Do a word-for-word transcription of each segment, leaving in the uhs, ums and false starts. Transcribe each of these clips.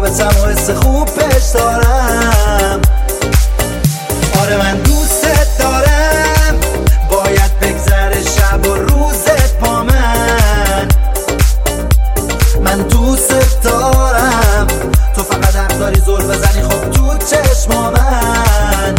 محبتم و حس خوب پیش دارم. آره من دوست دارم، باید بگذره شب و روزت با من. من دوست دارم، تو فقط حق داری زل بزنی خب تو چشما من.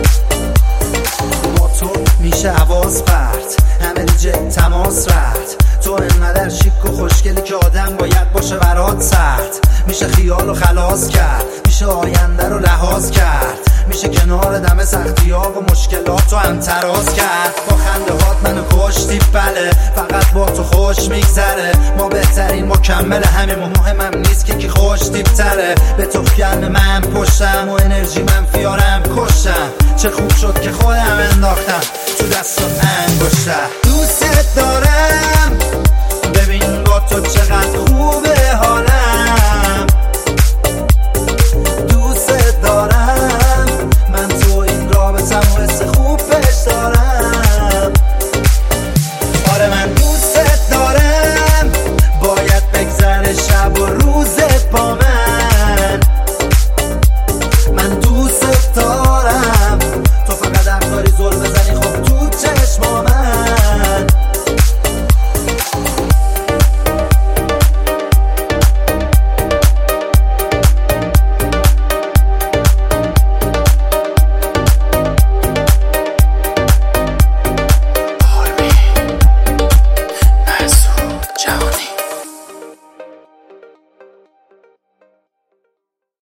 با تو میشه حواس پرت، همه دیجه تماس رفت. تو انقدر شیک و خوشگلی که آدم باید باشه برات سخت. میشه خیال و خلاص کرد، میشه آینده رو لحاظ کرد، میشه کنار دم سختی ها و مشکلات رو هم تراز کرد. با خنده هات منو کشتی بله، فقط با تو خوش میگذره. ما بهترین مکمل همیم و مهمم نیست که کی خوش تیبتره. به تو گرم من پشتم و انرژی منفیارم کشتم. چه خوب شد که خودم انداختم تو دست و انگشتم. دوست دارم، ببین با تو چقدر